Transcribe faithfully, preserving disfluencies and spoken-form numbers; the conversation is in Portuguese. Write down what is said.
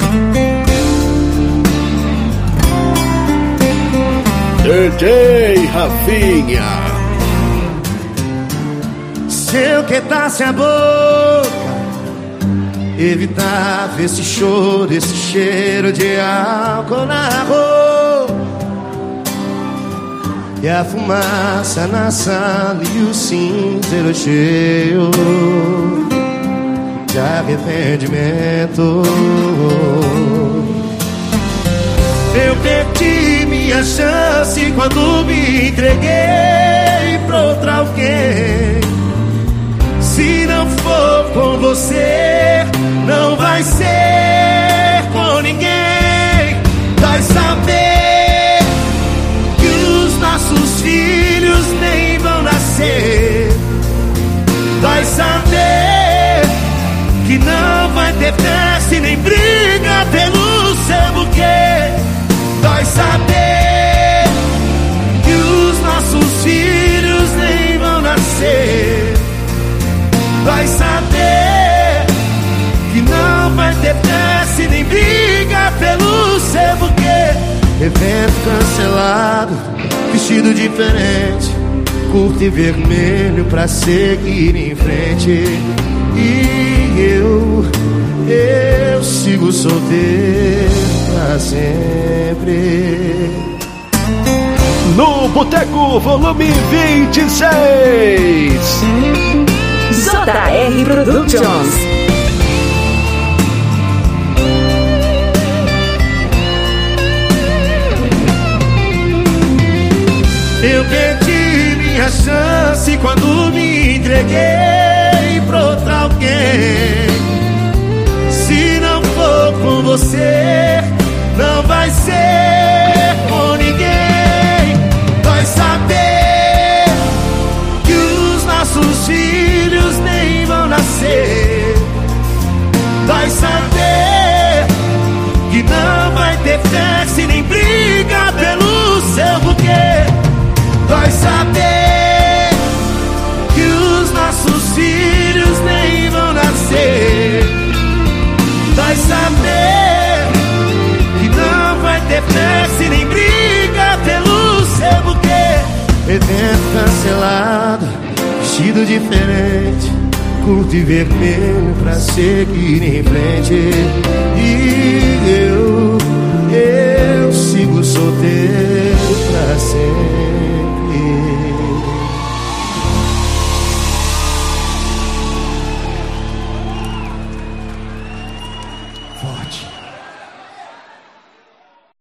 D J Rafinha. Se eu quietasse a boca, evitava esse choro, esse cheiro de álcool na roupa, e a fumaça na sala e o cinzeiro cheio de arrependimento. Eu perdi minha chance quando me entreguei pra outra alguém. Se não for com você, não vai ser com ninguém. Vai saber que os nossos filhos nem vão nascer. Vai saber que não vai ter festa e nem briga pelo seu buquê. Vai saber que os nossos filhos nem vão nascer. Vai saber que não vai ter festa e nem briga pelo seu buquê. Evento cancelado, vestido diferente, curto e vermelho pra seguir em frente. E eu, eu sigo solteiro pra sempre. No Boteco Volume vinte e seis, J R Productions. Eu perdi minha chance quando me entreguei pra outra alguém. Se não for com você, não vai ser com ninguém. Vai saber que os nossos filhos nem vão nascer. Vai saber que não vai ter festa e nem briga pelo seu buquê. Vai saber que os nossos filhos nem vão nascer. Vai saber que não vai ter festa e nem briga pelo seu buquê. Evento cancelado, vestido diferente, curto e vermelho pra seguir em frente. E eu, eu sigo solteiro pra sempre. Forte.